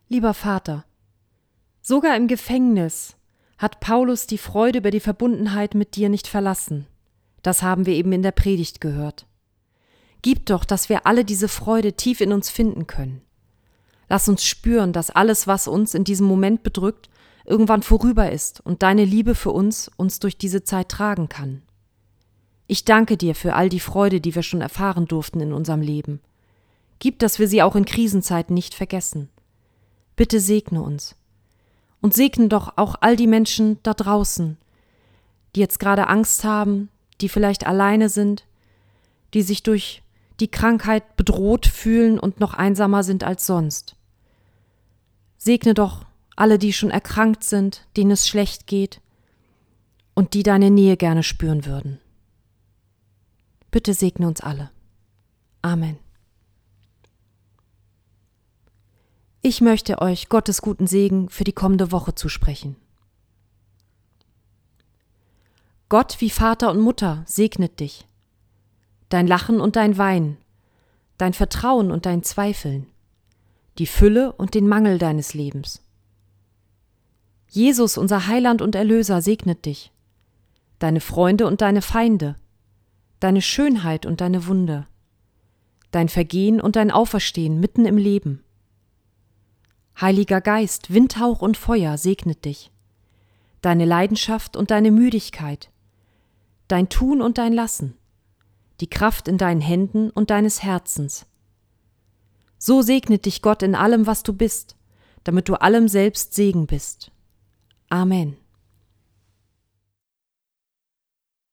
Lieber Vater, sogar im Gefängnis hat Paulus die Freude über die Verbundenheit mit dir nicht verlassen. Das haben wir eben in der Predigt gehört. Gib doch, dass wir alle diese Freude tief in uns finden können. Lass uns spüren, dass alles, was uns in diesem Moment bedrückt, irgendwann vorüber ist und deine Liebe für uns durch diese Zeit tragen kann. Ich danke dir für all die Freude, die wir schon erfahren durften in unserem Leben. Gib, dass wir sie auch in Krisenzeiten nicht vergessen. Bitte segne uns. Und segne doch auch all die Menschen da draußen, die jetzt gerade Angst haben, die vielleicht alleine sind, die sich durch die Krankheit bedroht fühlen und noch einsamer sind als sonst. Segne doch alle, die schon erkrankt sind, denen es schlecht geht und die deine Nähe gerne spüren würden. Bitte segne uns alle. Amen. Ich möchte euch Gottes guten Segen für die kommende Woche zusprechen. Gott wie Vater und Mutter segnet dich. Dein Lachen und dein Weinen, dein Vertrauen und dein Zweifeln, die Fülle und den Mangel deines Lebens. Jesus, unser Heiland und Erlöser, segnet dich. Deine Freunde und deine Feinde, deine Schönheit und deine Wunde, dein Vergehen und dein Auferstehen mitten im Leben. Heiliger Geist, Windhauch und Feuer segnet dich. Deine Leidenschaft und deine Müdigkeit, dein Tun und dein Lassen, die Kraft in deinen Händen und deines Herzens. So segnet dich Gott in allem, was du bist, damit du allem selbst Segen bist. Amen.